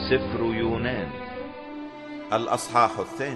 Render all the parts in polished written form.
سفر يونان الأصحاح 2.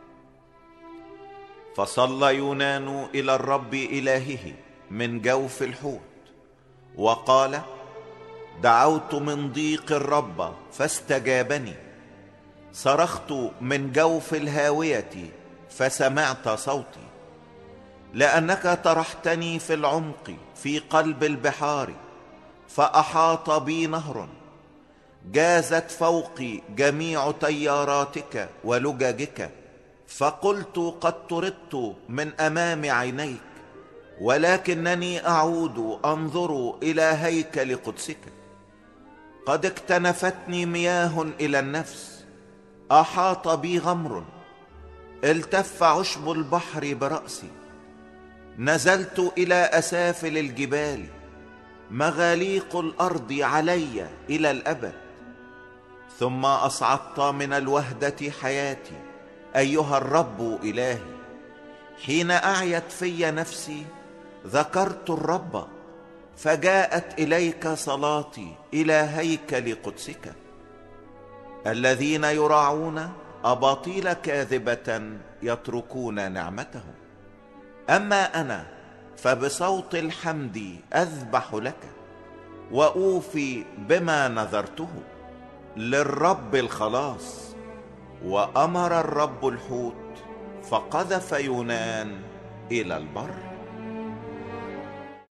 فصلى يونان إلى الرب إلهه من جوف الحوت وقال: دعوت من ضيق الرب فاستجابني، صرخت من جوف الهاوية فسمعت صوتي. لأنك طرحتني في العمق في قلب البحار، فأحاط بي نهر، جازت فوقي جميع تياراتك ولججك. فقلت قد طردت من أمام عينيك، ولكنني أعود أنظر إلى هيكل قدسك. قد اكتنفتني مياه إلى النفس، أحاط بي غمر، التف عشب البحر برأسي. نزلت إلى أسافل الجبال، مغاليق الأرض علي إلى الأبد. ثم أصعدت من الوهدة حياتي أيها الرب إلهي. حين أعيت في نفسي ذكرت الرب، فجاءت إليك صلاتي إلى هيكل قدسك. الذين يراعون أباطيل كاذبة يتركون نعمتهم، أما أنا فبصوت الحمد أذبح لك، وأوفي بما نذرته للرب الخلاص. وأمر الرب الحوت فقذف يونان إلى البر.